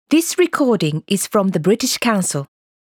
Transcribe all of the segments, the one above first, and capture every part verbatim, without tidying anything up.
This recording is from the British Council.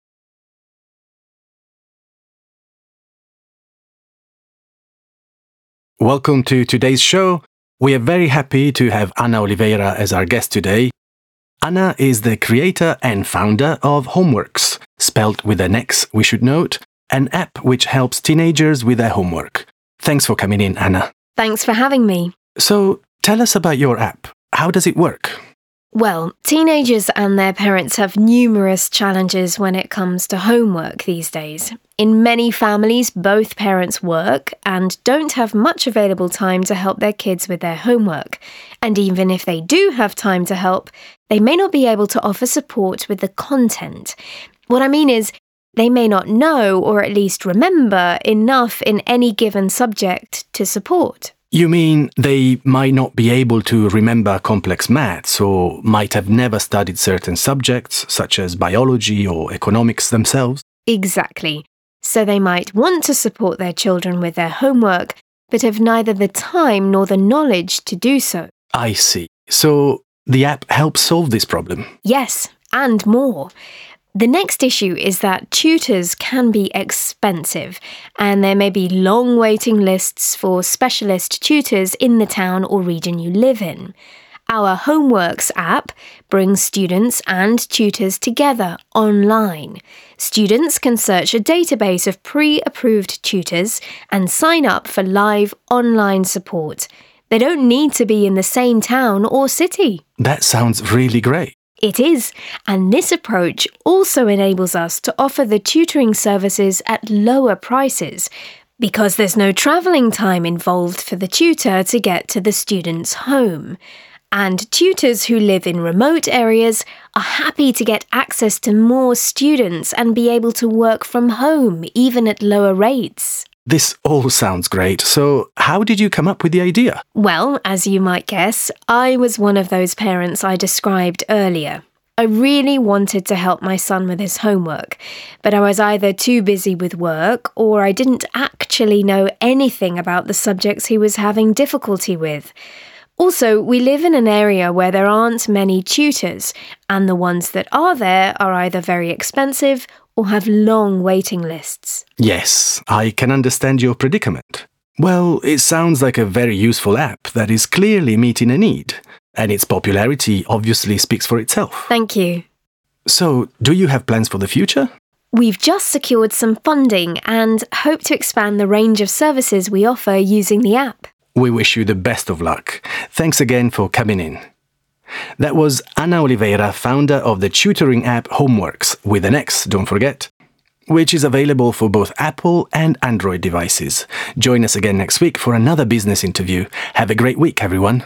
Welcome to today's show. We are very happy to have Ana Oliveira as our guest today. Ana is the creator and founder of Homeworks, spelled with an X, we should note, an app which helps teenagers with their homework. Thanks for coming in, Ana. Thanks for having me. So, tell us about your app. How does it work? Well, teenagers and their parents have numerous challenges when it comes to homework these days. In many families, both parents work and don't have much available time to help their kids with their homework. And even if they do have time to help, they may not be able to offer support with the content. What I mean is, they may not know or at least remember enough in any given subject to support. You mean they might not be able to remember complex maths or might have never studied certain subjects, such as biology or economics themselves? Exactly. So they might want to support their children with their homework, but have neither the time nor the knowledge to do so. I see. So the app helps solve this problem? Yes, and more. The next issue is that tutors can be expensive, and there may be long waiting lists for specialist tutors in the town or region you live in. Our Homeworks app brings students and tutors together online. Students can search a database of pre-approved tutors and sign up for live online support. They don't need to be in the same town or city. That sounds really great. It is, and this approach also enables us to offer the tutoring services at lower prices because there's no travelling time involved for the tutor to get to the student's home. And tutors who live in remote areas are happy to get access to more students and be able to work from home, even at lower rates. This all sounds great. So, how did you come up with the idea? Well, as you might guess, I was one of those parents I described earlier. I really wanted to help my son with his homework, but I was either too busy with work or I didn't actually know anything about the subjects he was having difficulty with. Also, we live in an area where there aren't many tutors, and the ones that are there are either very expensive or have long waiting lists. Yes, I can understand your predicament. Well, it sounds like a very useful app that is clearly meeting a need, and its popularity obviously speaks for itself. Thank you. So, do you have plans for the future? We've just secured some funding and hope to expand the range of services we offer using the app. We wish you the best of luck. Thanks again for coming in. That was Ana Oliveira, founder of the tutoring app Homeworks, with an X, don't forget, which is available for both Apple and Android devices. Join us again next week for another business interview. Have a great week, everyone.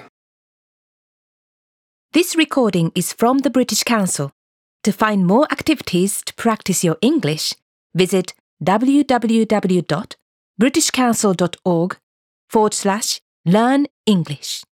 This recording is from the British Council. To find more activities to practice your English, visit www.britishcouncil.org forward slash learn English.